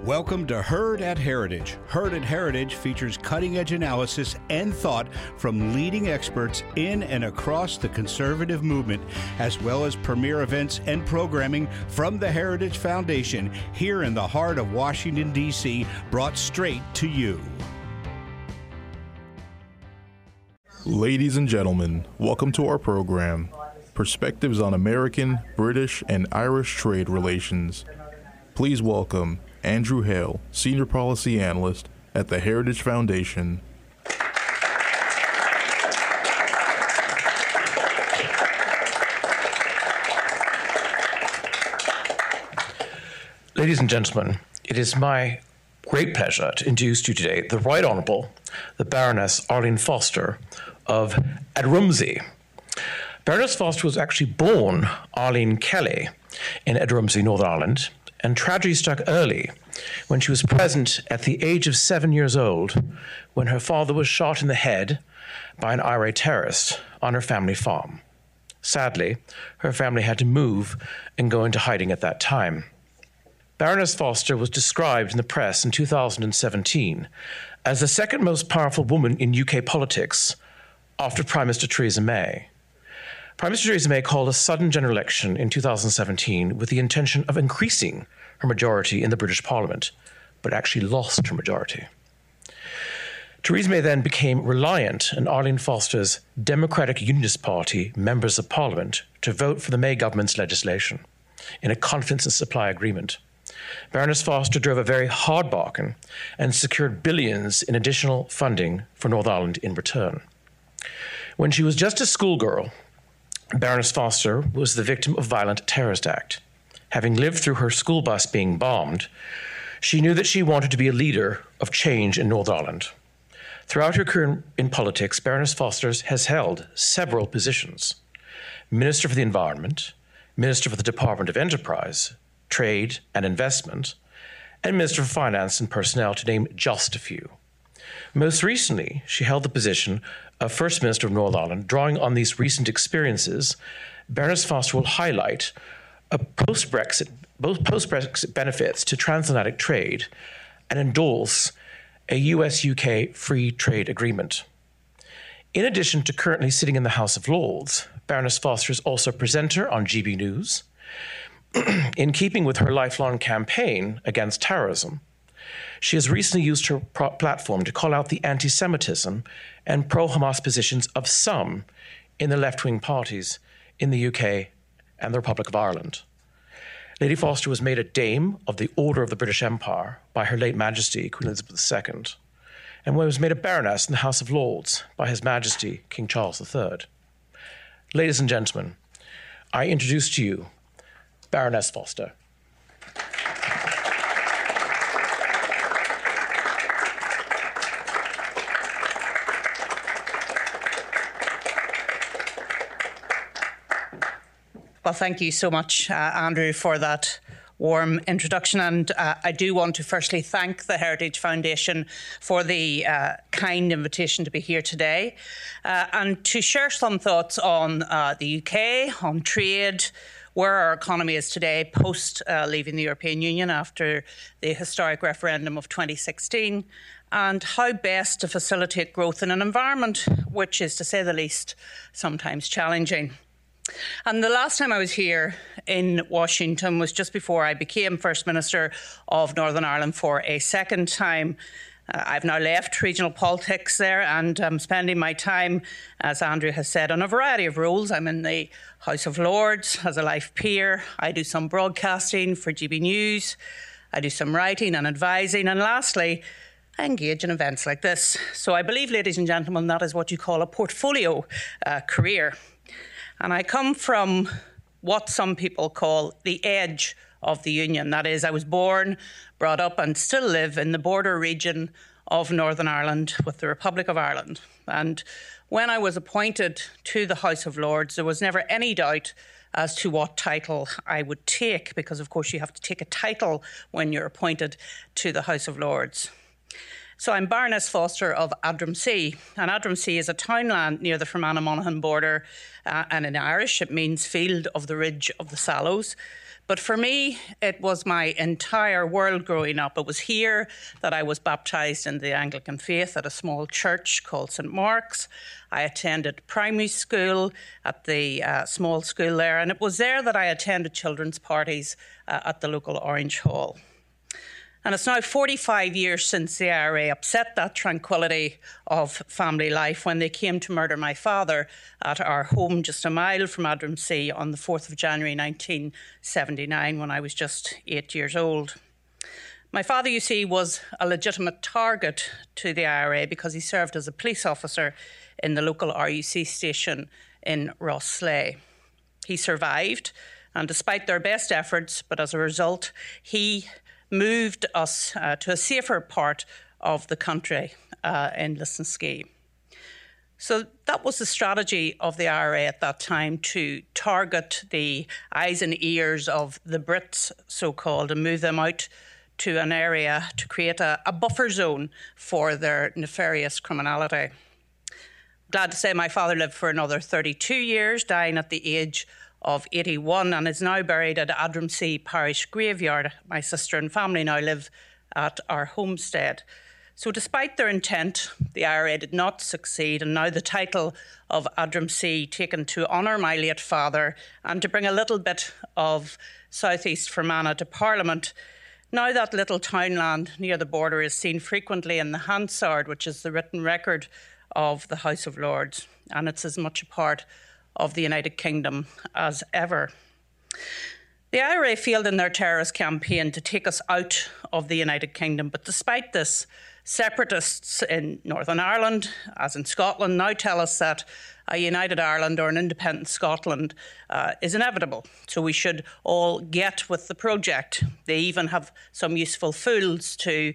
Welcome to Heard at Heritage. Heard at Heritage features cutting-edge analysis and thought from leading experts in and across the conservative movement, as well as premier events and programming from the Heritage Foundation here in the heart of Washington, D.C., brought straight to you. Ladies and gentlemen, welcome to our program, Perspectives on American, British, and Irish Trade Relations. Please welcome Andrew Hale, Senior Policy Analyst at the Heritage Foundation. Ladies and gentlemen, it is my great pleasure to introduce to you today the Right Honourable, the Baroness Arlene Foster of Edrumsey. Baroness Foster was actually born Arlene Kelly in Edrumsey, Northern Ireland, and tragedy struck early when she was present at the age of 7 years old when her father was shot in the head by an IRA terrorist on her family farm. Sadly, her family had to move and go into hiding at that time. Baroness Foster was described in the press in 2017 as the second most powerful woman in UK politics after Prime Minister Theresa May. Prime Minister Theresa May called a sudden general election in 2017 with the intention of increasing her majority in the British Parliament, but actually lost her majority. Theresa May then became reliant on Arlene Foster's Democratic Unionist Party members of Parliament to vote for the May government's legislation in a confidence and supply agreement. Baroness Foster drove a very hard bargain and secured billions in additional funding for Northern Ireland in return. When she was just a schoolgirl, Baroness Foster was the victim of a violent terrorist act. Having lived through her school bus being bombed, she knew that she wanted to be a leader of change in Northern Ireland. Throughout her career in politics, Baroness Foster has held several positions: Minister for the Environment, Minister for the Department of Enterprise, Trade and Investment, and Minister for Finance and Personnel, to name just a few. Most recently, she held the position of First Minister of Northern Ireland. Drawing on these recent experiences, Baroness Foster will highlight post-Brexit benefits to transatlantic trade and endorse a US-UK free trade agreement. In addition to currently sitting in the House of Lords, Baroness Foster is also a presenter on GB News. In keeping with her lifelong campaign against terrorism, she has recently used her platform to call out the anti-Semitism and pro-Hamas positions of some in the left-wing parties in the UK and the Republic of Ireland. Lady Foster was made a Dame of the Order of the British Empire by Her late Majesty, Queen Elizabeth II, and was made a Baroness in the House of Lords by His Majesty, King Charles III. Ladies and gentlemen, I introduce to you Baroness Foster. Well, thank you so much, Andrew, for that warm introduction. And I do want to firstly thank the Heritage Foundation for the kind invitation to be here today and to share some thoughts on the UK, on trade, where our economy is today post leaving the European Union after the historic referendum of 2016, and how best to facilitate growth in an environment which is, to say the least, sometimes challenging. And the last time I was here in Washington was just before I became First Minister of Northern Ireland for a second time. I've now left regional politics there and I'm spending my time, as Andrew has said, on a variety of roles. I'm in the House of Lords as a life peer. I do some broadcasting for GB News. I do some writing and advising. And lastly, I engage in events like this. So I believe, ladies and gentlemen, that is what you call a portfolio career. And I come from what some people call the edge of the Union. That is, I was born, brought up and still live in the border region of Northern Ireland with the Republic of Ireland. And when I was appointed to the House of Lords, there was never any doubt as to what title I would take, because of course you have to take a title when you're appointed to the House of Lords. So I'm Baroness Foster of Adramsea, and Adramsea is a townland near the Fermanagh Monaghan border, and in Irish it means field of the ridge of the Sallows. But for me, it was my entire world growing up. It was here that I was baptised in the Anglican faith at a small church called St Mark's. I attended primary school at the small school there, and it was there that I attended children's parties at the local Orange Hall. And it's now 45 years since the IRA upset that tranquillity of family life when they came to murder my father at our home just a mile from Adramsea on the 4th of January 1979 when I was just 8 years old. My father, you see, was a legitimate target to the IRA because he served as a police officer in the local RUC station in Rosslea. He survived, and despite their best efforts, but as a result, he moved us to a safer part of the country in Lisnaskea. So that was the strategy of the IRA at that time, to target the eyes and ears of the Brits, so-called, and move them out to an area to create a buffer zone for their nefarious criminality. Glad to say my father lived for another 32 years, dying at the age of 81, and is now buried at Adramsea Parish Graveyard. My sister and family now live at our homestead. So despite their intent, the IRA did not succeed, and now the title of Adramsea taken to honour my late father and to bring a little bit of South East Fermanagh to Parliament. Now that little townland near the border is seen frequently in the Hansard, which is the written record of the House of Lords, and it's as much a part of the United Kingdom as ever. The IRA failed in their terrorist campaign to take us out of the United Kingdom, but despite this, separatists in Northern Ireland, as in Scotland, now tell us that a united Ireland or an independent Scotland is inevitable, so we should all get with the project. They even have some useful fools to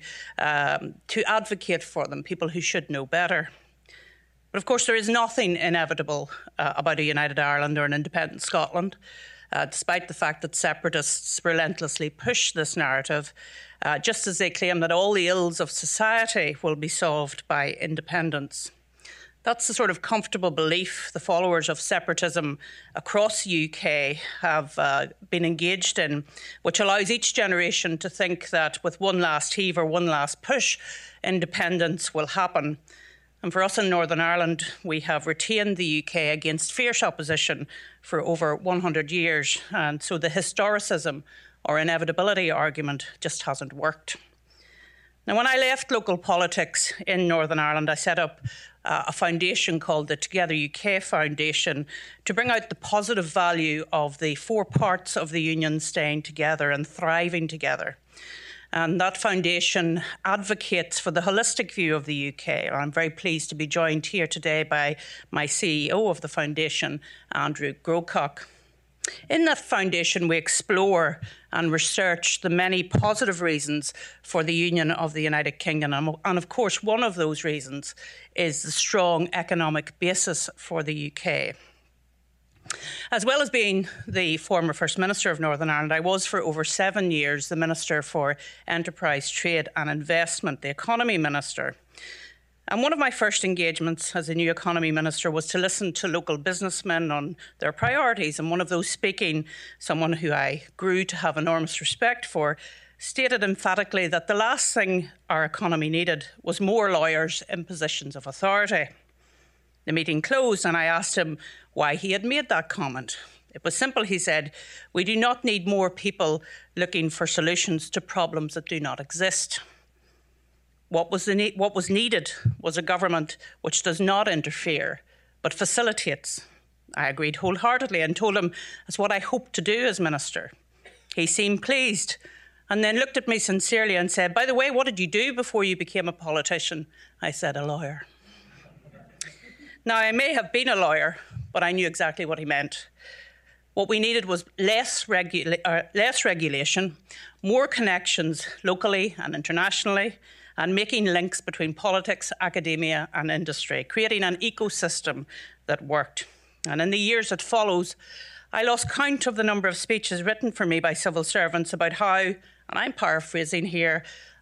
advocate for them, people who should know better. But of course, there is nothing inevitable about a united Ireland or an independent Scotland, despite the fact that separatists relentlessly push this narrative, just as they claim that all the ills of society will be solved by independence. That's the sort of comfortable belief the followers of separatism across the UK have been engaged in, which allows each generation to think that with one last heave or one last push, independence will happen. And for us in Northern Ireland, we have retained the UK against fierce opposition for over 100 years. And so the historicism or inevitability argument just hasn't worked. Now, when I left local politics in Northern Ireland, I set up a foundation called the Together UK Foundation to bring out the positive value of the four parts of the union staying together and thriving together. And that foundation advocates for the holistic view of the UK. I'm very pleased to be joined here today by my CEO of the foundation, Andrew Grocock. In that foundation, we explore and research the many positive reasons for the union of the United Kingdom. And of course, one of those reasons is the strong economic basis for the UK. As well as being the former First Minister of Northern Ireland, I was for over 7 years the Minister for Enterprise, Trade and Investment, the Economy Minister. And one of my first engagements as a new Economy Minister was to listen to local businessmen on their priorities. And one of those speaking, someone who I grew to have enormous respect for, stated emphatically that the last thing our economy needed was more lawyers in positions of authority. The meeting closed and I asked him why he had made that comment. It was simple, he said. We do not need more people looking for solutions to problems that do not exist. What was needed was a government which does not interfere, but facilitates. I agreed wholeheartedly and told him that's what I hoped to do as Minister. He seemed pleased and then looked at me sincerely and said, by the way, what did you do before you became a politician? I said, a lawyer. Now, I may have been a lawyer, but I knew exactly what he meant. What we needed was less regulation, more connections locally and internationally, and making links between politics, academia and industry, creating an ecosystem that worked. And in the years that follows, I lost count of the number of speeches written for me by civil servants about how, and I'm paraphrasing here,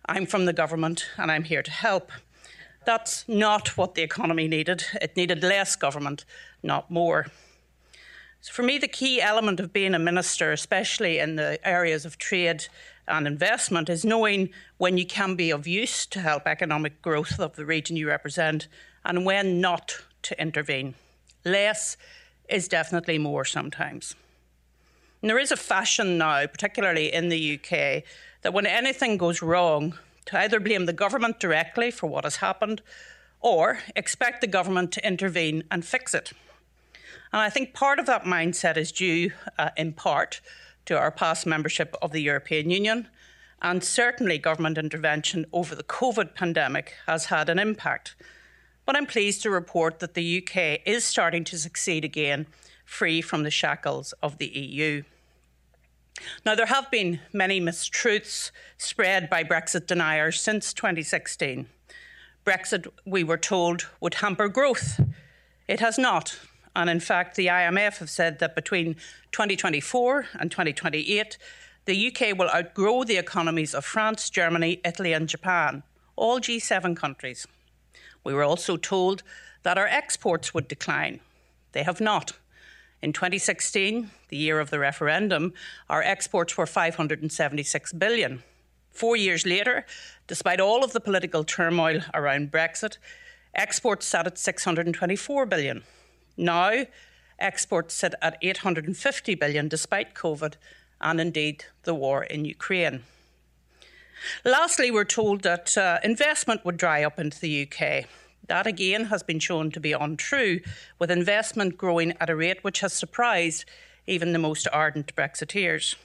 I'm from the government and I'm here to help. That's not what the economy needed. It needed less government, not more. So for me, the key element of being a minister, especially in the areas of trade and investment, is knowing when you can be of use to help economic growth of the region you represent and when not to intervene. Less is definitely more sometimes. And there is a fashion now, particularly in the UK, that when anything goes wrong, to either blame the government directly for what has happened or expect the government to intervene and fix it. And I think part of that mindset is due, in part, to our past membership of the European Union, and certainly government intervention over the COVID pandemic has had an impact. But I'm pleased to report that the UK is starting to succeed again, free from the shackles of the EU. Now, there have been many mistruths spread by Brexit deniers since 2016. Brexit, we were told, would hamper growth. It has not. And in fact, the IMF have said that between 2024 and 2028, the UK will outgrow the economies of France, Germany, Italy and Japan, all G7 countries. We were also told that our exports would decline. They have not. In 2016, the year of the referendum, our exports were $576 billion. 4 years later, despite all of the political turmoil around Brexit, exports sat at $624 billion. Now, exports sit at $850 billion despite COVID and indeed the war in Ukraine. Lastly, we're told that investment would dry up into the UK. That again has been shown to be untrue, with investment growing at a rate which has surprised even the most ardent Brexiteers.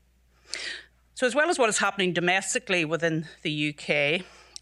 So as well as what is happening domestically within the UK,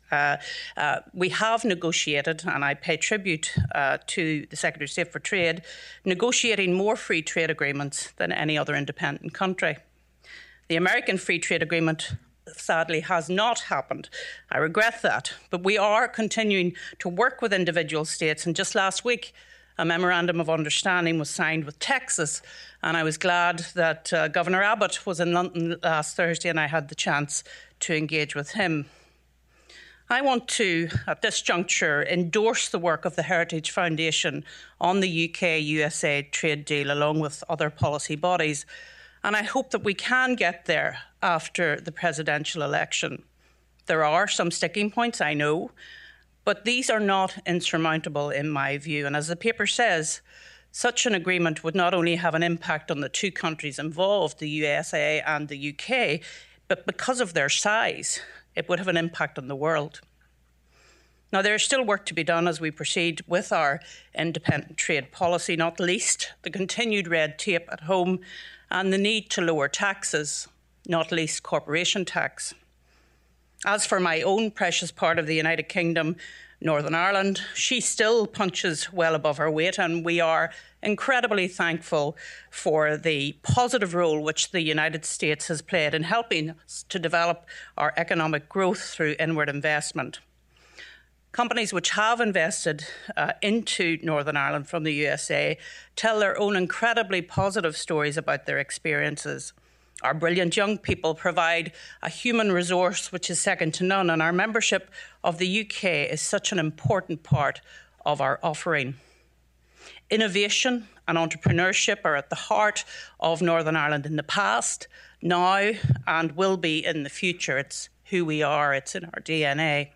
we have negotiated, and I pay tribute to the Secretary of State for Trade, negotiating more free trade agreements than any other independent country. The American Free Trade Agreement sadly has not happened. I regret that. But we are continuing to work with individual states. And just last week, a memorandum of understanding was signed with Texas. And I was glad that Governor Abbott was in London last Thursday and I had the chance to engage with him. I want to, at this juncture, endorse the work of the Heritage Foundation on the UK-USA trade deal along with other policy bodies. And I hope that we can get there after the presidential election. There are some sticking points, I know, but these are not insurmountable in my view. And as the paper says, such an agreement would not only have an impact on the two countries involved, the USA and the UK, but because of their size, it would have an impact on the world. Now, there is still work to be done as we proceed with our independent trade policy, not least the continued red tape at home and the need to lower taxes, not least corporation tax. As for my own precious part of the United Kingdom, Northern Ireland, she still punches well above her weight, and we are incredibly thankful for the positive role which the United States has played in helping us to develop our economic growth through inward investment. Companies which have invested into Northern Ireland from the USA tell their own incredibly positive stories about their experiences. Our brilliant young people provide a human resource which is second to none, and our membership of the UK is such an important part of our offering. Innovation and entrepreneurship are at the heart of Northern Ireland in the past, now, and will be in the future. It's who we are, it's in our DNA.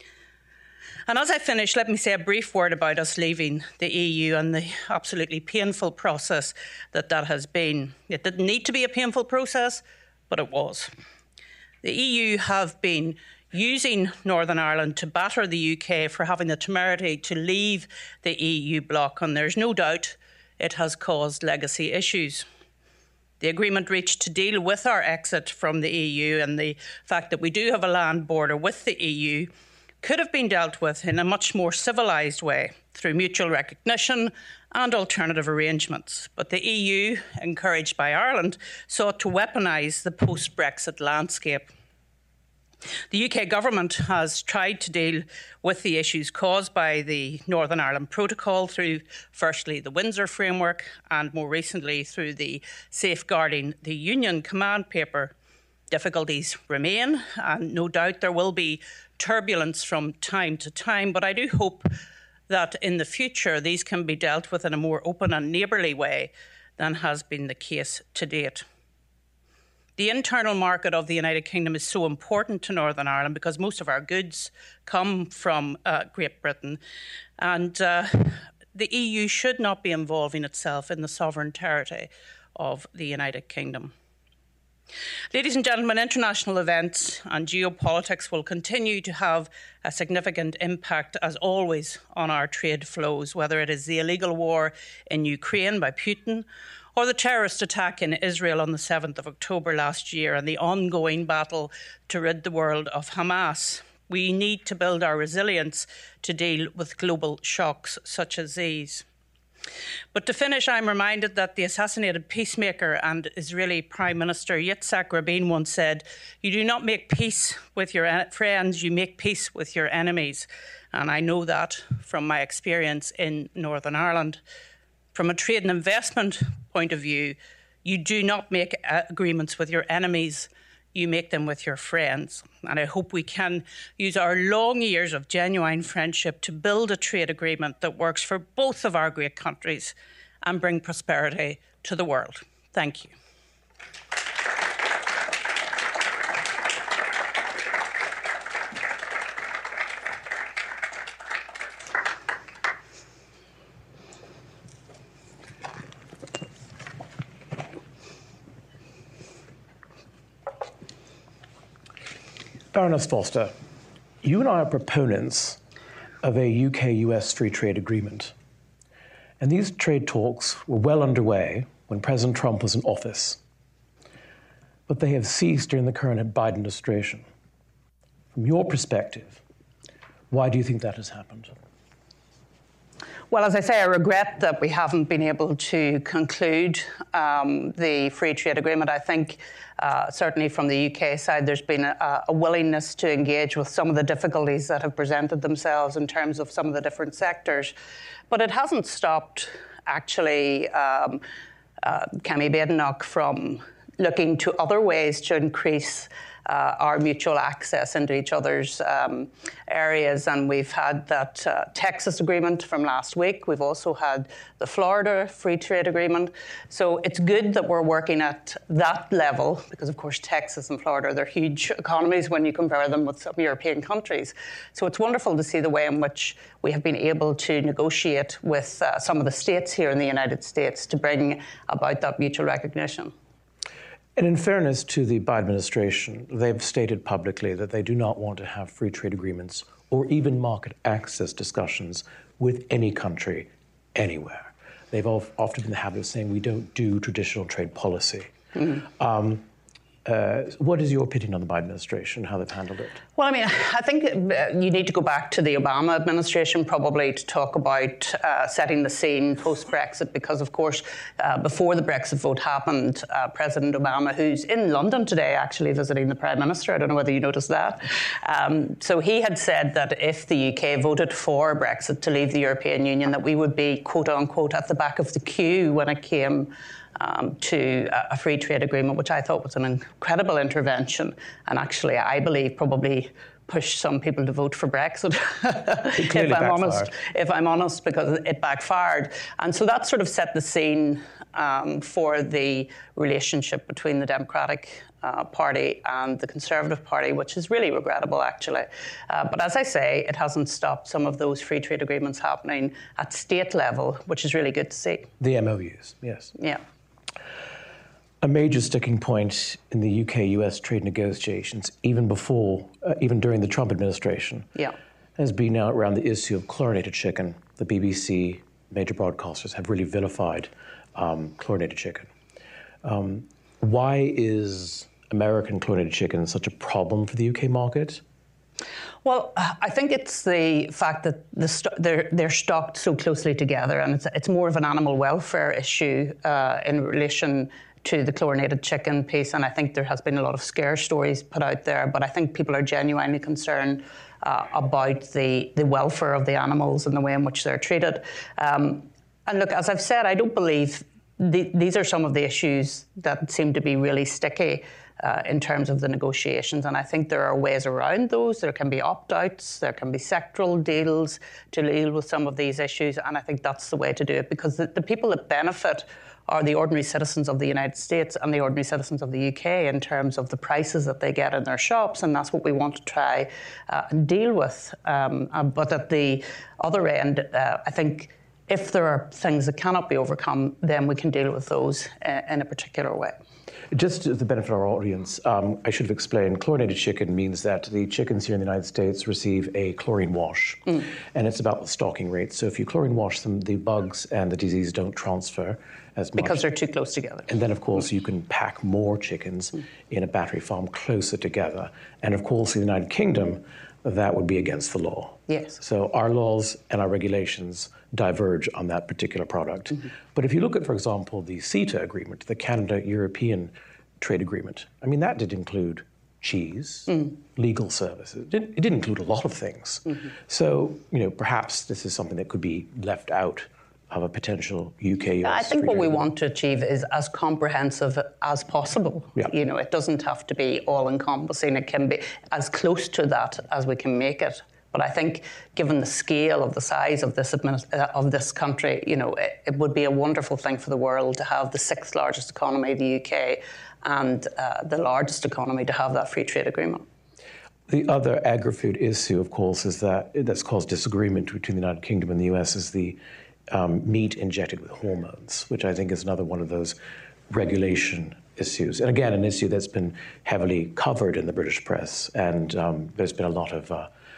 And as I finish, let me say a brief word about us leaving the EU and the absolutely painful process that has been. It didn't need to be a painful process, but it was. The EU have been using Northern Ireland to batter the UK for having the temerity to leave the EU bloc, and there's no doubt it has caused legacy issues. The agreement reached to deal with our exit from the EU and the fact that we do have a land border with the EU could have been dealt with in a much more civilised way through mutual recognition and alternative arrangements. But the EU, encouraged by Ireland, sought to weaponise the post-Brexit landscape. The UK government has tried to deal with the issues caused by the Northern Ireland Protocol through, firstly, the Windsor Framework and more recently through the Safeguarding the Union command paper. Difficulties remain, and no doubt there will be turbulence from time to time, but I do hope that in the future these can be dealt with in a more open and neighbourly way than has been the case to date. The internal market of the United Kingdom is so important to Northern Ireland because most of our goods come from Great Britain, and the EU should not be involving itself in the sovereign territory of the United Kingdom. Ladies and gentlemen, international events and geopolitics will continue to have a significant impact, as always, on our trade flows, whether it is the illegal war in Ukraine by Putin or the terrorist attack in Israel on the 7th of October last year and the ongoing battle to rid the world of Hamas. We need to build our resilience to deal with global shocks such as these. But to finish, I'm reminded that the assassinated peacemaker and Israeli Prime Minister Yitzhak Rabin once said, "You do not make peace with your friends, you make peace with your enemies." And I know that from my experience in Northern Ireland. From a trade and investment point of view, you do not make agreements with your enemies, you make them with your friends. And I hope we can use our long years of genuine friendship to build a trade agreement that works for both of our great countries and bring prosperity to the world. Thank you. Baroness Foster, you and I are proponents of a UK-US free trade agreement. And these trade talks were well underway when President Trump was in office. But they have ceased during the current Biden administration. From your perspective, why do you think that has happened? Well, as I say, I regret that we haven't been able to conclude the free trade agreement. I think certainly from the UK side, there's been a willingness to engage with some of the difficulties that have presented themselves in terms of some of the different sectors. But it hasn't stopped, actually, Kemi Badenoch from looking to other ways to increase our mutual access into each other's areas. And we've had that Texas agreement from last week. We've also had the Florida free trade agreement. So it's good that we're working at that level because, of course, Texas and Florida, they're huge economies when you compare them with some European countries. So it's wonderful to see the way in which we have been able to negotiate with some of the states here in the United States to bring about that mutual recognition. And in fairness to the Biden administration, they've stated publicly that they do not want to have free trade agreements or even market access discussions with any country anywhere. They've often been in the habit of saying we don't do traditional trade policy. Mm-hmm. What is your opinion on the Biden administration, how they've handled it? Well, I mean, I think you need to go back to the Obama administration probably to talk about setting the scene post-Brexit because, of course, before the Brexit vote happened, President Obama, who's in London today actually visiting the Prime Minister, I don't know whether you noticed that, so he had said that if the UK voted for Brexit to leave the European Union, that we would be, quote unquote, at the back of the queue when it came to a free trade agreement, which I thought was an incredible intervention. And actually, I believe probably pushed some people to vote for Brexit, if I'm honest, because it backfired. And so that sort of set the scene for the relationship between the Democratic Party and the Conservative Party, which is really regrettable, actually. But as I say, it hasn't stopped some of those free trade agreements happening at state level, which is really good to see. The MOUs, yes. Yeah. A major sticking point in the UK-US trade negotiations, even during the Trump administration, has been now around the issue of chlorinated chicken. The BBC, major broadcasters, have really vilified chlorinated chicken. Why is American chlorinated chicken such a problem for the UK market? Well, I think it's the fact that they're stocked so closely together, and it's more of an animal welfare issue in relation to the chlorinated chicken piece, and I think there has been a lot of scare stories put out there, but I think people are genuinely concerned about the welfare of the animals and the way in which they're treated. And look, as I've said, I don't believe these are some of the issues that seem to be really sticky in terms of the negotiations, and I think there are ways around those. There can be opt-outs, there can be sectoral deals to deal with some of these issues, and I think that's the way to do it, because the people that benefit are the ordinary citizens of the United States and the ordinary citizens of the UK in terms of the prices that they get in their shops, and that's what we want to try and deal with. But at the other end, I think if there are things that cannot be overcome, then we can deal with those in a particular way. Just to the benefit of our audience, I should have explained, chlorinated chicken means that the chickens here in the United States receive a chlorine wash, and it's about the stocking rate. So if you chlorine wash them, the bugs and the disease don't transfer as much. Because they're too close together. And then, of course, you can pack more chickens in a battery farm closer together. And, of course, in the United Kingdom, that would be against the law. Yes. So our laws and our regulations diverge on that particular product. But if you look at, for example, the CETA agreement, the Canada-European trade agreement, I mean, that did include cheese, legal services. It did include a lot of things. So, perhaps this is something that could be left out of a potential UK-US. I think what we want to achieve is as comprehensive as possible. Yeah. It doesn't have to be all-encompassing. It can be as close to that as we can make it. But I think, given the scale of the size of this country, it would be a wonderful thing for the world to have the 6th largest economy, the UK, and the largest economy to have that free trade agreement. The other agri-food issue, of course, that's caused disagreement between the United Kingdom and the US is the meat injected with hormones, which I think is another one of those regulation issues. And again, an issue that's been heavily covered in the British press, and there's been a lot of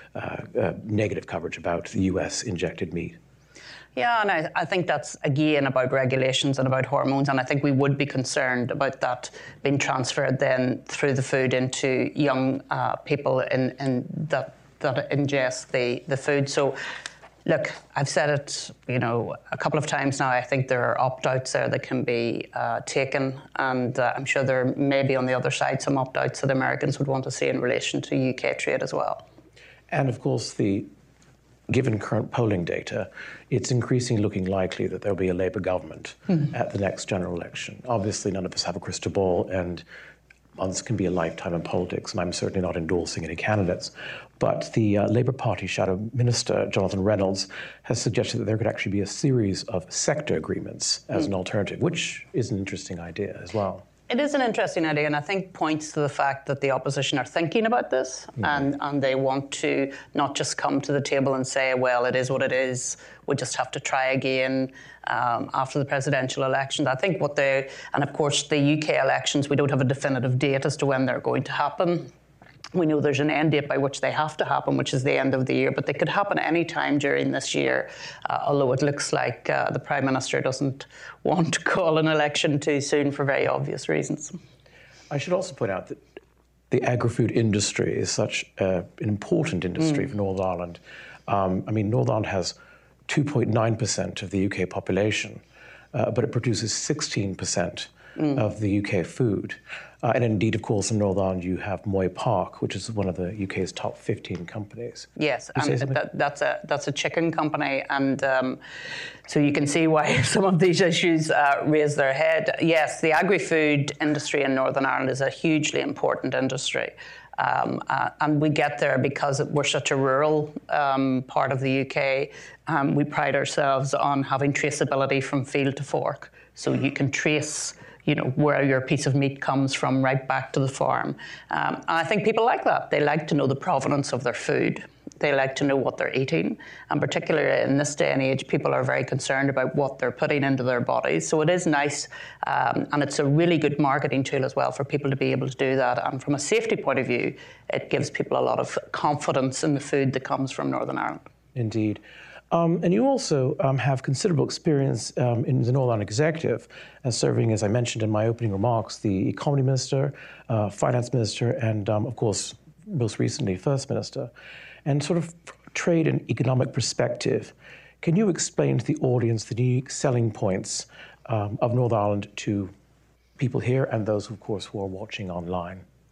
negative coverage about the US injected meat. Yeah, and I think that's, again, about regulations and about hormones, and I think we would be concerned about that being transferred then through the food into young people that ingest the food. So, look, I've said it, a couple of times now. I think there are opt-outs there that can be taken, and I'm sure there may be on the other side some opt-outs that Americans would want to see in relation to UK trade as well. And of course, given current polling data, it's increasingly looking likely that there'll be a Labour government at the next general election. Obviously, none of us have a crystal ball, and months can be a lifetime in politics, and I'm certainly not endorsing any candidates. But the Labour Party Shadow Minister, Jonathan Reynolds, has suggested that there could actually be a series of sector agreements as an alternative, which is an interesting idea as well. It is an interesting idea, and I think points to the fact that the opposition are thinking about this, and they want to not just come to the table and say, well, it is what it is, we just have to try again after the presidential elections. I think and of course the UK elections, we don't have a definitive date as to when they're going to happen. We know there's an end date by which they have to happen, which is the end of the year, but they could happen any time during this year, although it looks like the Prime Minister doesn't want to call an election too soon for very obvious reasons. I should also point out that the agri-food industry is such an important industry for Northern Ireland. Northern Ireland has 2.9% of the UK population, but it produces 16% of the UK food. And indeed, of course, in Northern Ireland, you have Moy Park, which is one of the UK's top 15 companies. Yes, and that's a chicken company, and so you can see why some of these issues raise their head. Yes, the agri-food industry in Northern Ireland is a hugely important industry. And we get there because we're such a rural part of the UK. We pride ourselves on having traceability from field to fork. So you can trace where your piece of meat comes from right back to the farm. And I think people like that. They like to know the provenance of their food. They like to know what they're eating. And particularly in this day and age, people are very concerned about what they're putting into their bodies. So it is nice, and it's a really good marketing tool as well for people to be able to do that. And from a safety point of view, it gives people a lot of confidence in the food that comes from Northern Ireland. Indeed. And you also have considerable experience in the Northern Ireland Executive, serving, as I mentioned in my opening remarks, the Economy Minister, Finance Minister, and, of course, most recently, First Minister. And sort of trade and economic perspective, can you explain to the audience the unique selling points of Northern Ireland to people here and those, of course, who are watching online?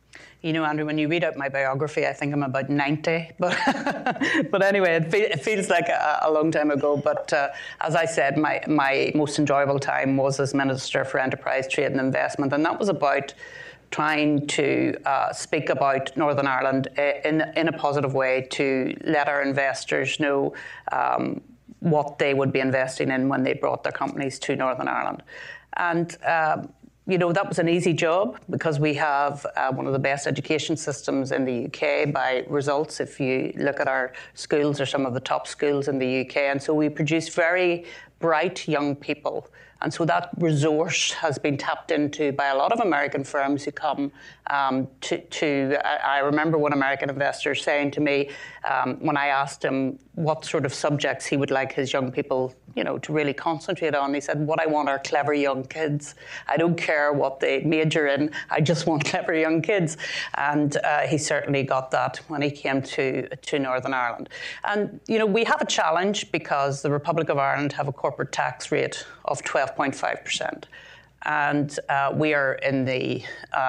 You know, Andrew, when you read out my biography, I think I'm about 90. But but anyway, it feels like a long time ago. But as I said, my most enjoyable time was as Minister for Enterprise, Trade and Investment. And that was about trying to speak about Northern Ireland in a positive way, to let our investors know what they would be investing in when they brought their companies to Northern Ireland. And you know, that was an easy job because we have one of the best education systems in the UK by results. If you look at our schools, or some of the top schools in the UK. And so we produce very bright young people. And so that resource has been tapped into by a lot of American firms who come I remember one American investor saying to me when I asked him what sort of subjects he would like his young people, you know, to really concentrate on. He said, what I want are clever young kids. I don't care what they major in. I just want clever young kids. And he certainly got that when he came to Northern Ireland. And, you know, we have a challenge because the Republic of Ireland have a corporate tax rate of 12.5%. And we are in the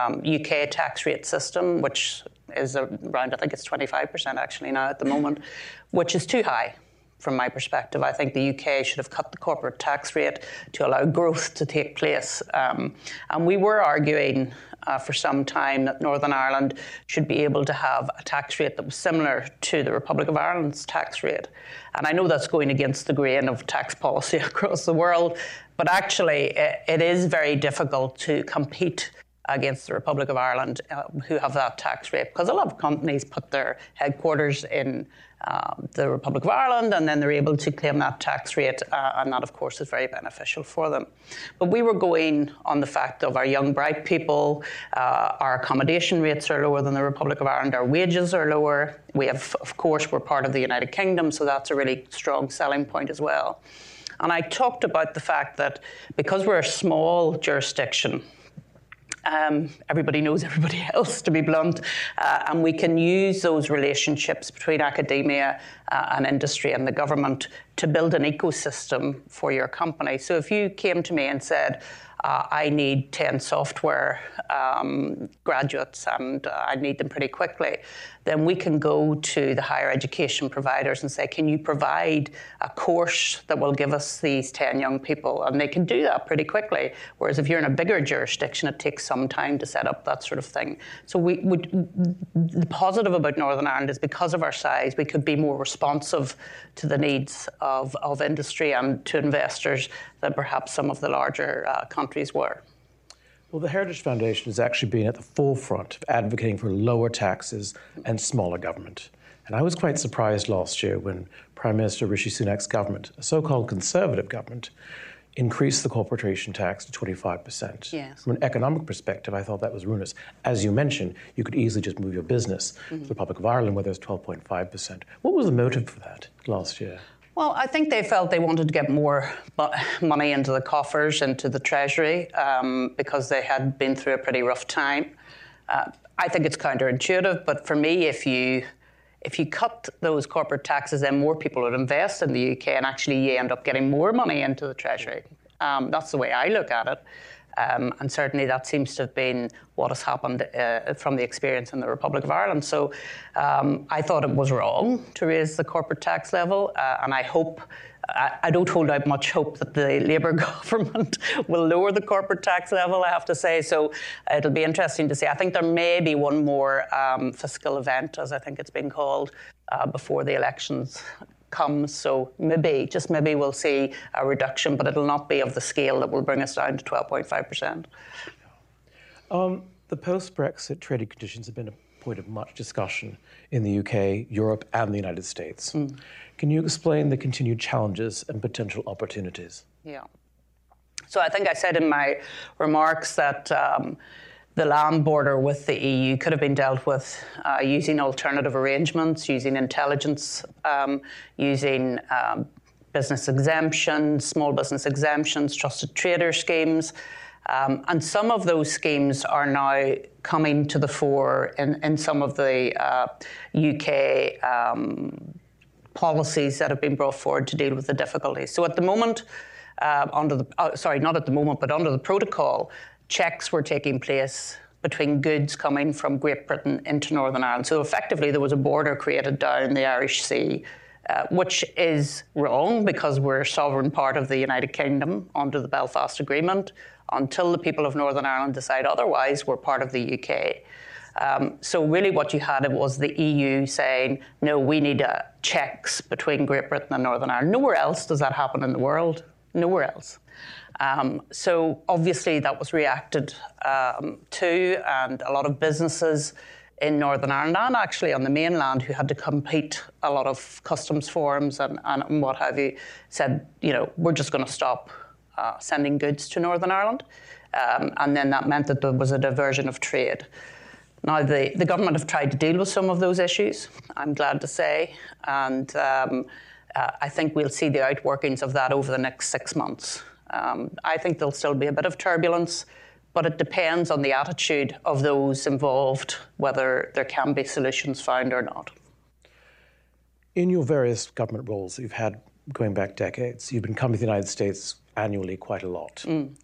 UK tax rate system, which is around, I think it's 25% actually now at the moment, which is too high from my perspective. I think the UK should have cut the corporate tax rate to allow growth to take place. And we were arguing for some time that Northern Ireland should be able to have a tax rate that was similar to the Republic of Ireland's tax rate. And I know that's going against the grain of tax policy across the world, but actually it is very difficult to compete against the Republic of Ireland who have that tax rate, because a lot of companies put their headquarters in the Republic of Ireland, and then they're able to claim that tax rate, and that, of course, is very beneficial for them. But we were going on the fact of our young, bright people, our accommodation rates are lower than the Republic of Ireland, our wages are lower. We have, of course, we're part of the United Kingdom, so that's a really strong selling point as well. And I talked about the fact that because we're a small jurisdiction, everybody knows everybody else, to be blunt, and we can use those relationships between academia and industry and the government to build an ecosystem for your company. So if you came to me and said, I need 10 software graduates and I need them pretty quickly, then we can go to the higher education providers and say, can you provide a course that will give us these 10 young people? And they can do that pretty quickly. Whereas if you're in a bigger jurisdiction, it takes some time to set up that sort of thing. So the positive about Northern Ireland is because of our size, we could be more responsive to the needs of industry and to investors than perhaps some of the larger countries were. Well, the Heritage Foundation has actually been at the forefront of advocating for lower taxes and smaller government. And I was quite surprised last year when Prime Minister Rishi Sunak's government, a so-called Conservative government, increased the corporation tax to 25%. Yes. From an economic perspective, I thought that was ruinous. As you mentioned, you could easily just move your business to the Republic of Ireland, where there's 12.5%. What was the motive for that last year? Well, I think they felt they wanted to get more money into the coffers, into the Treasury, because they had been through a pretty rough time. I think it's counterintuitive, but for me, if you cut those corporate taxes, then more people would invest in the UK, and actually you end up getting more money into the Treasury. That's the way I look at it. And certainly that seems to have been what has happened from the experience in the Republic of Ireland. So I thought it was wrong to raise the corporate tax level, and I hope, I don't hold out much hope that the Labour government will lower the corporate tax level, I have to say. So it'll be interesting to see. I think there may be one more fiscal event, as I think it's been called, before the elections comes. So maybe, just maybe, we'll see a reduction, but it'll not be of the scale that will bring us down to 12.5%. The post-Brexit trading conditions have been a point of much discussion in the UK, Europe, and the United States. Can you explain the continued challenges and potential opportunities? Yeah. So I think I said in my remarks that the land border with the EU could have been dealt with using alternative arrangements, using intelligence, using business exemptions, small business exemptions, trusted trader schemes. And some of those schemes are now coming to the fore in some of the UK policies that have been brought forward to deal with the difficulties. So at the moment, under the protocol, checks were taking place between goods coming from Great Britain into Northern Ireland. So effectively there was a border created down the Irish Sea, which is wrong because we're a sovereign part of the United Kingdom under the Belfast Agreement. Until the people of Northern Ireland decide otherwise, we're part of the UK. So really what you had was the EU saying, no, we need checks between Great Britain and Northern Ireland. Nowhere else does that happen in the world. Nowhere else. So obviously that was reacted to, and a lot of businesses in Northern Ireland and actually on the mainland who had to complete a lot of customs forms and what have you said, we're just going to stop sending goods to Northern Ireland. And then that meant that there was a diversion of trade. Now, the government have tried to deal with some of those issues, I'm glad to say, and I think we'll see the outworkings of that over the next 6 months. I think there'll still be a bit of turbulence, but it depends on the attitude of those involved, whether there can be solutions found or not. In your various government roles that you've had going back decades, you've been coming to the United States annually quite a lot.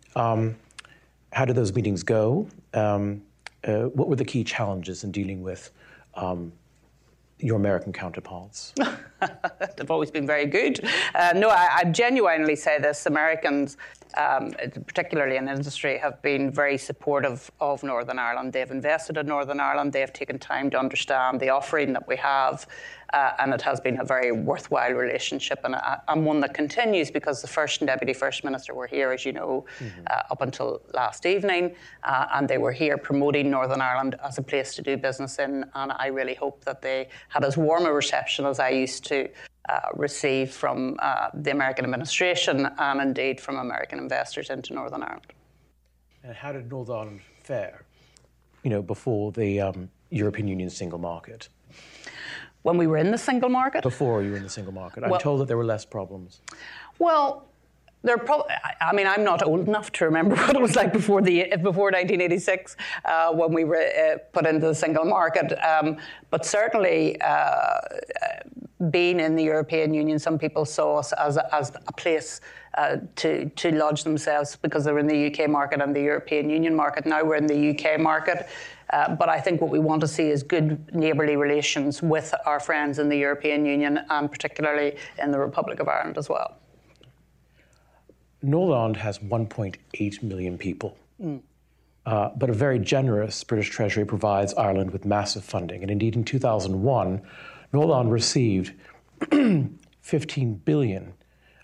How did those meetings go? What were the key challenges in dealing with your American counterparts? They've always been very good. No, I genuinely say this. Americans, particularly in industry, have been very supportive of Northern Ireland. They've invested in Northern Ireland. They've taken time to understand the offering that we have. And it has been a very worthwhile relationship and one that continues because the First and Deputy First Minister were here, as you know, up until last evening. And they were here promoting Northern Ireland as a place to do business in. And I really hope that they had as warm a reception as I used to receive from the American administration and indeed from American investors into Northern Ireland. And how did Northern Ireland fare, before the European Union single market? When we were in the single market? Before you were in the single market. I'm told that there were less problems. Well, I'm not old enough to remember what it was like before 1986 when we were put into the single market. But certainly, being in the European Union, some people saw us as a place to lodge themselves because they were in the UK market and the European Union market. Now we're in the UK market. But I think what we want to see is good neighbourly relations with our friends in the European Union and particularly in the Republic of Ireland as well. Northern Ireland has 1.8 million people, but a very generous British Treasury provides Ireland with massive funding. And indeed, in 2001, Northern Ireland received $15 billion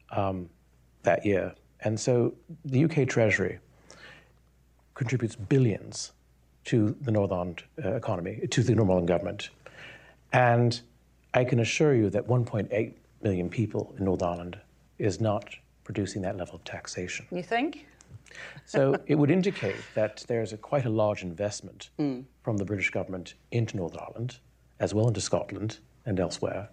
that year. And so the UK Treasury contributes billions to the Northern Ireland economy, to the Northern Ireland government. And I can assure you that 1.8 million people in Northern Ireland is not producing that level of taxation. You think? So it would indicate that there's quite a large investment from the British government into Northern Ireland, as well into Scotland and elsewhere.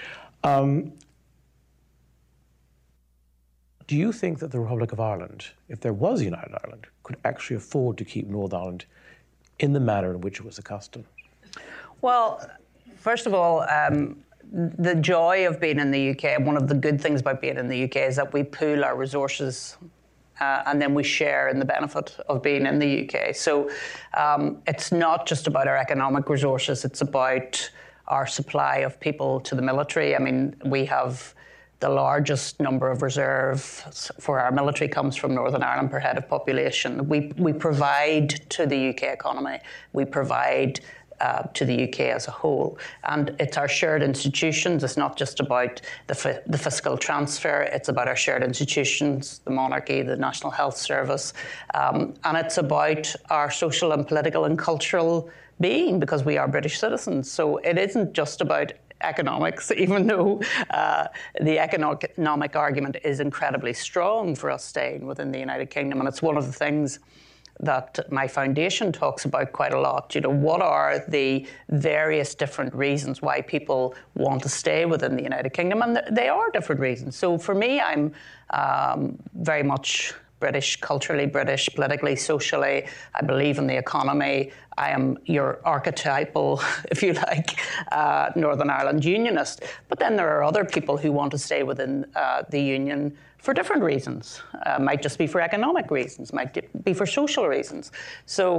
Do you think that the Republic of Ireland, if there was a United Ireland, could actually afford to keep Northern Ireland in the manner in which it was accustomed? Well, first of all, the joy of being in the UK, one of the good things about being in the UK is that we pool our resources and then we share in the benefit of being in the UK. So it's not just about our economic resources, it's about our supply of people to the military. I mean, we have the largest number of reserves for our military comes from Northern Ireland per head of population. We provide to the UK economy. We provide to the UK as a whole. And it's our shared institutions. It's not just about the fiscal transfer. It's about our shared institutions, the monarchy, the National Health Service. And it's about our social and political and cultural being because we are British citizens. So it isn't just about economics, even though the economic argument is incredibly strong for us staying within the United Kingdom. And it's one of the things that my foundation talks about quite a lot. You know, what are the various different reasons why people want to stay within the United Kingdom? And they are different reasons. So for me, I'm very much British, culturally British, politically, socially. I believe in the economy. I am your archetypal, if you like, Northern Ireland unionist. But then there are other people who want to stay within the union for different reasons. Might just be for economic reasons, might be for social reasons. So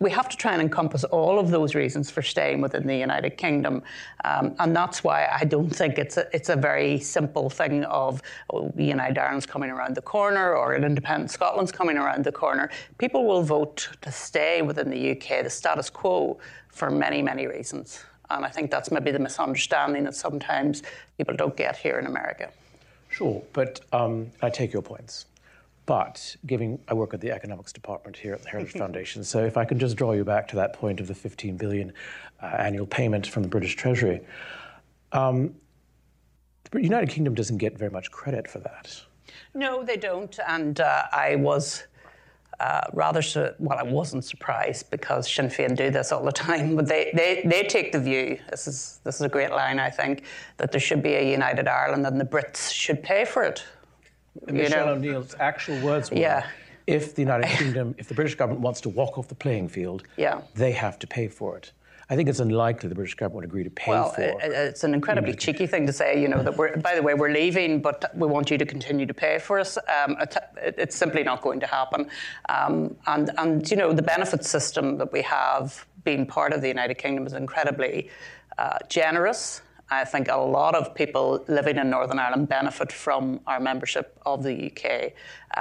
we have to try and encompass all of those reasons for staying within the United Kingdom. And that's why I don't think it's a very simple thing of United Ireland's coming around the corner or an independent Scotland's coming around the corner. People will vote to stay within the UK, the status quo, for many, many reasons. And I think that's maybe the misunderstanding that sometimes people don't get here in America. Sure, but I take your points. But I work at the economics department here at the Heritage Foundation, so if I can just draw you back to that point of the $15 billion annual payment from the British Treasury, the United Kingdom doesn't get very much credit for that. No, they don't, and I was I wasn't surprised because Sinn Féin do this all the time, but they take the view, this is a great line, I think, that there should be a United Ireland and the Brits should pay for it. Michelle O'Neill's actual words were, if the United Kingdom, if the British government wants to walk off the playing field, they have to pay for it. I think it's unlikely the British government would agree to pay for it. Well, it's an incredibly cheeky thing to say, that by the way, we're leaving, but we want you to continue to pay for us. It's simply not going to happen. And the benefit system that we have, being part of the United Kingdom, is incredibly generous. I think a lot of people living in Northern Ireland benefit from our membership of the UK.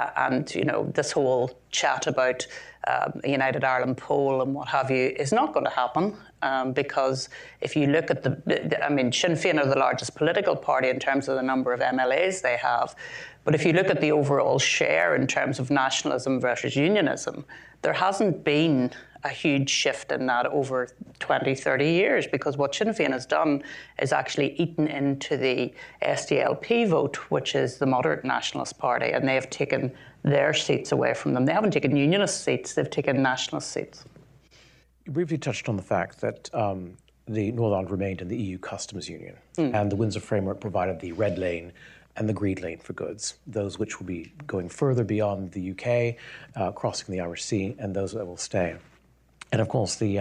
This whole chat about a United Ireland poll and what have you is not going to happen because if you look at Sinn Féin are the largest political party in terms of the number of MLAs they have. But if you look at the overall share in terms of nationalism versus unionism, there hasn't been a huge shift in that over 20, 30 years because what Sinn Féin has done is actually eaten into the SDLP vote, which is the moderate nationalist party, and they have taken their seats away from them. They haven't taken unionist seats, they've taken nationalist seats. You briefly touched on the fact that the Northern Ireland remained in the EU Customs Union, and the Windsor Framework provided the red lane and the green lane for goods, those which will be going further beyond the UK, crossing the Irish Sea, and those that will stay. And of course, the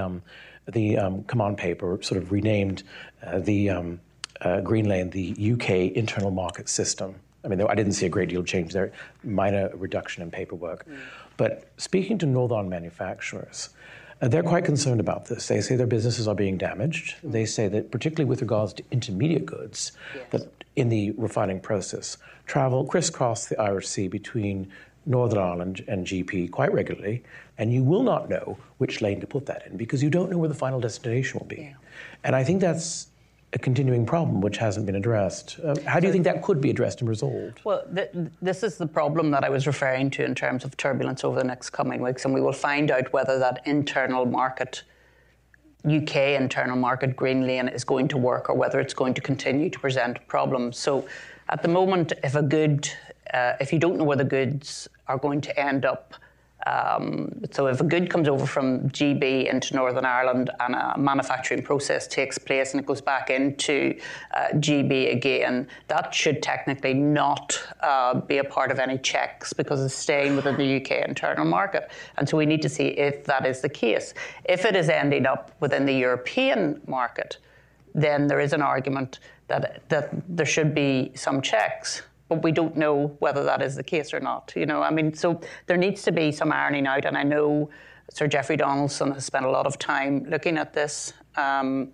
command paper sort of renamed the green lane the UK internal market system. I mean, I didn't see a great deal of change there, minor reduction in paperwork. But speaking to Northern manufacturers, they're quite concerned about this. They say their businesses are being damaged. They say that particularly with regards to intermediate goods, that in the refining process, travel crisscross the Irish Sea between Northern Ireland and GP quite regularly, and you will not know which lane to put that in because you don't know where the final destination will be. And I think that's a continuing problem which hasn't been addressed. How do you think that could be addressed and resolved? Well, this is the problem that I was referring to in terms of turbulence over the next coming weeks, and we will find out whether that internal market, UK internal market green lane is going to work or whether it's going to continue to present problems. So at the moment, if you don't know where the goods are going to end up, so if a good comes over from GB into Northern Ireland and a manufacturing process takes place and it goes back into GB again, that should technically not be a part of any checks because it's staying within the UK internal market. And so we need to see if that is the case. If it is ending up within the European market, then there is an argument that there should be some checks. But we don't know whether that is the case or not. So there needs to be some ironing out. And I know Sir Geoffrey Donaldson has spent a lot of time looking at this and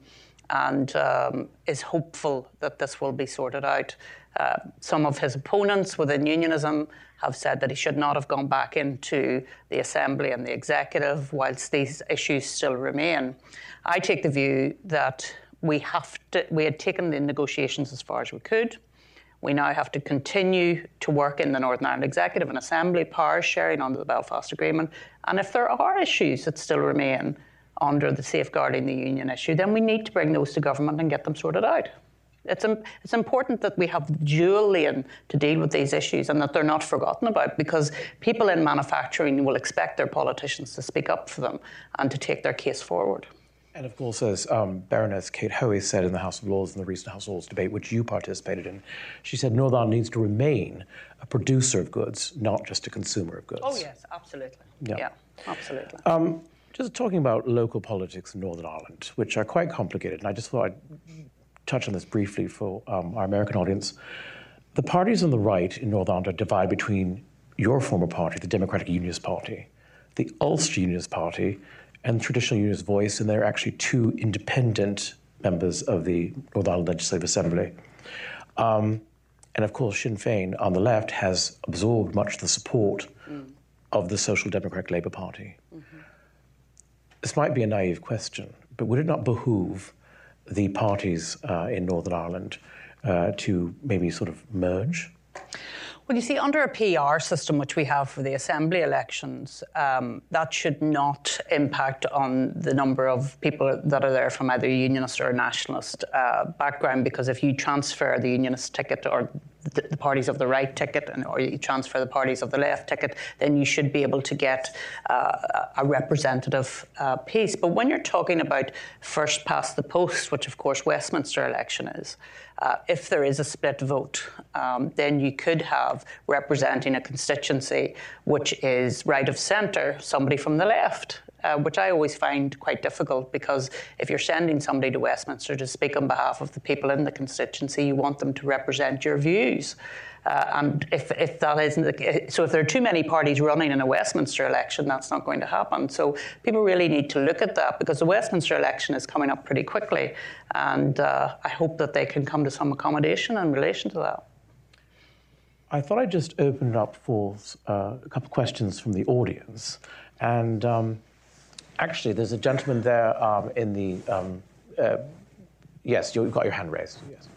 is hopeful that this will be sorted out. Some of his opponents within unionism have said that he should not have gone back into the Assembly and the Executive whilst these issues still remain. I take the view that we had taken the negotiations as far as we could. We now have to continue to work in the Northern Ireland Executive and Assembly, power sharing under the Belfast Agreement. And if there are issues that still remain under the safeguarding the union issue, then we need to bring those to government and get them sorted out. It's important that we have dual lane to deal with these issues and that they're not forgotten about because people in manufacturing will expect their politicians to speak up for them and to take their case forward. And of course, as Baroness Kate Hoey said in the House of Lords in the recent House of Lords debate, which you participated in, she said Northern Ireland needs to remain a producer of goods, not just a consumer of goods. Oh, yes, absolutely. Yeah absolutely. Just talking about local politics in Northern Ireland, which are quite complicated, and I just thought I'd touch on this briefly for our American audience. The parties on the right in Northern Ireland are divided between your former party, the Democratic Unionist Party, the Ulster Unionist Party, and Traditional Unionist Voice, and they're actually two independent members of the Northern Ireland Legislative Assembly. And of course, Sinn Féin on the left has absorbed much of the support of the Social Democratic Labour Party. Mm-hmm. This might be a naive question, but would it not behoove the parties in Northern Ireland to maybe sort of merge? Well, you see, under a PR system, which we have for the Assembly elections, that should not impact on the number of people that are there from either Unionist or Nationalist background, because if you transfer the Unionist ticket or the parties of the right ticket, or you transfer the parties of the left ticket, then you should be able to get a representative piece. But when you're talking about first past the post, which of course Westminster election is, if there is a split vote, then you could have representing a constituency which is right of centre, somebody from the left. Which I always find quite difficult, because if you're sending somebody to Westminster to speak on behalf of the people in the constituency, you want them to represent your views. And if that isn't the case, so if there are too many parties running in a Westminster election, that's not going to happen. So people really need to look at that, because the Westminster election is coming up pretty quickly, and I hope that they can come to some accommodation in relation to that. I thought I'd just open it up for a couple of questions from the audience, and. Actually, there's a gentleman there in the... yes, you've got your hand raised. Yes.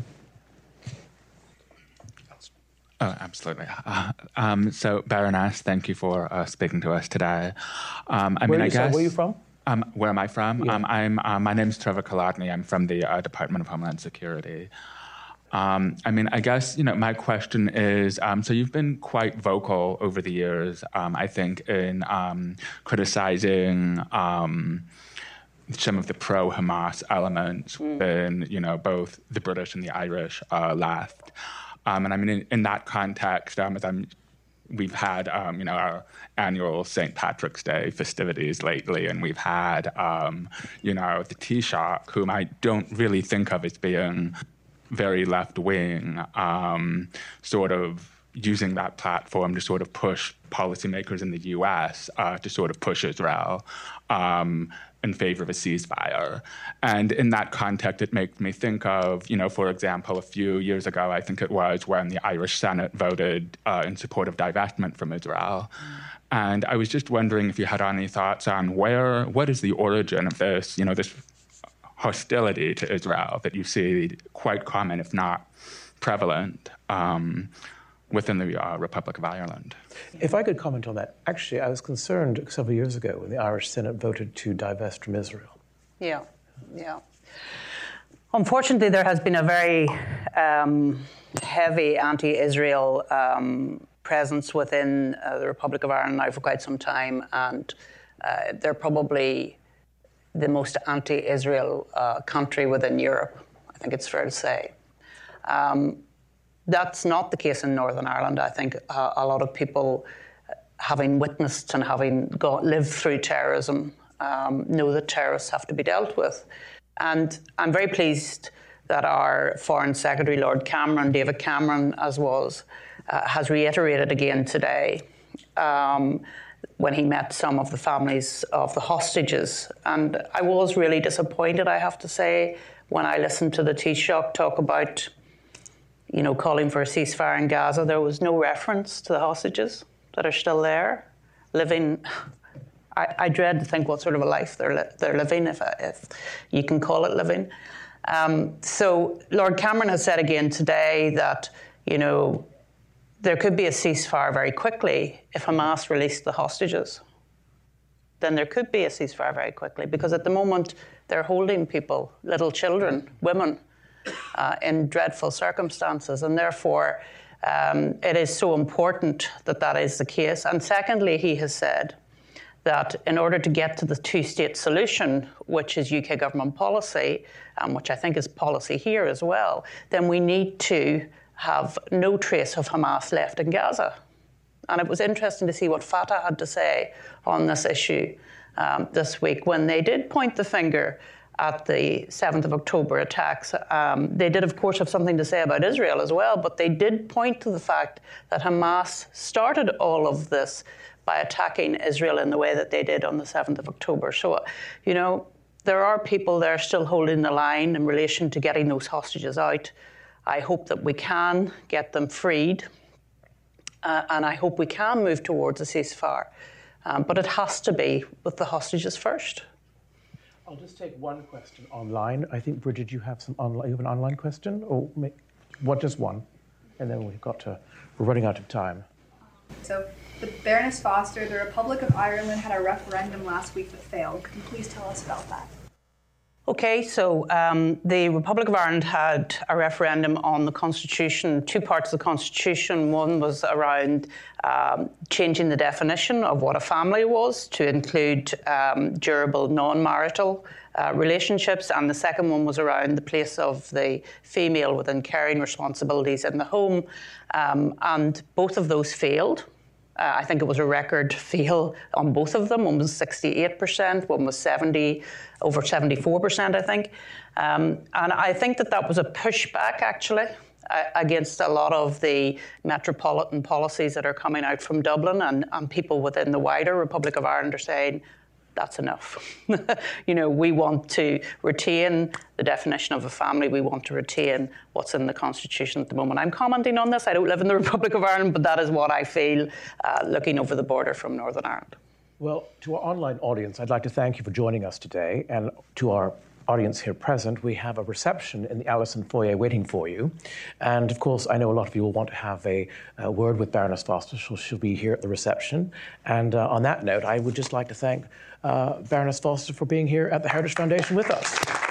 Oh, absolutely. So, Baroness, thank you for speaking to us today. Where are you from? Where am I from? Yeah. My name's Trevor Kolodny. I'm from the Department of Homeland Security. I guess, my question is, so you've been quite vocal over the years, I think, in criticizing some of the pro-Hamas elements in, both the British and the Irish left. In that context, we've had, our annual St. Patrick's Day festivities lately, and we've had, the Taoiseach, whom I don't really think of as being very left-wing, sort of using that platform to sort of push policymakers in the U.S. To sort of push Israel in favor of a ceasefire. And in that context, it makes me think of, for example, a few years ago, I think it was, when the Irish Senate voted in support of divestment from Israel. And I was just wondering if you had any thoughts on what is the origin of this, this hostility to Israel that you see quite common, if not prevalent, within the Republic of Ireland. If I could comment on that. Actually, I was concerned several years ago when the Irish Senate voted to divest from Israel. Yeah. Unfortunately, there has been a very heavy anti-Israel presence within the Republic of Ireland now for quite some time, and they're probably the most anti-Israel country within Europe, I think it's fair to say. That's not the case in Northern Ireland. I think a lot of people, having witnessed and having lived through terrorism, know that terrorists have to be dealt with. And I'm very pleased that our Foreign Secretary, Lord Cameron, David Cameron, as was, has reiterated again today when he met some of the families of the hostages. And I was really disappointed, I have to say, when I listened to the Taoiseach talk about, calling for a ceasefire in Gaza. There was no reference to the hostages that are still there, living. I dread to think what sort of a life they're living, if you can call it living. So Lord Cameron has said again today that, there could be a ceasefire very quickly if Hamas released the hostages. Then there could be a ceasefire very quickly, because at the moment they're holding people, little children, women, in dreadful circumstances, and therefore it is so important that that is the case. And secondly, he has said that in order to get to the two-state solution, which is UK government policy, which I think is policy here as well, then we need to have no trace of Hamas left in Gaza. And it was interesting to see what Fatah had to say on this issue this week, when they did point the finger at the 7th of October attacks. They did, of course, have something to say about Israel as well, but they did point to the fact that Hamas started all of this by attacking Israel in the way that they did on the 7th of October. So, there are people there still holding the line in relation to getting those hostages out. I hope that we can get them freed, and I hope we can move towards a ceasefire. But it has to be with the hostages first. I'll just take one question online. I think, Bridget, you have an online question? Or just one? And then we're running out of time. So, the Baroness Foster, the Republic of Ireland had a referendum last week that failed. Could you please tell us about that? Okay, so the Republic of Ireland had a referendum on the Constitution, two parts of the Constitution. One was around changing the definition of what a family was to include durable non-marital relationships, and the second one was around the place of the female within caring responsibilities in the home, and both of those failed. I think it was a record fail on both of them. One was 68%, one was over 74%, I think. And I think that was a pushback, actually, against a lot of the metropolitan policies that are coming out from Dublin, and people within the wider Republic of Ireland are saying, that's enough. We want to retain the definition of a family. We want to retain what's in the Constitution at the moment. I'm commenting on this. I don't live in the Republic of Ireland, but that is what I feel looking over the border from Northern Ireland. Well, to our online audience, I'd like to thank you for joining us today. And to our audience here present, we have a reception in the Allison foyer waiting for you. And of course, I know a lot of you will want to have a word with Baroness Foster, so she'll be here at the reception. And on that note, I would just like to thank Baroness Foster for being here at the Heritage Foundation with us.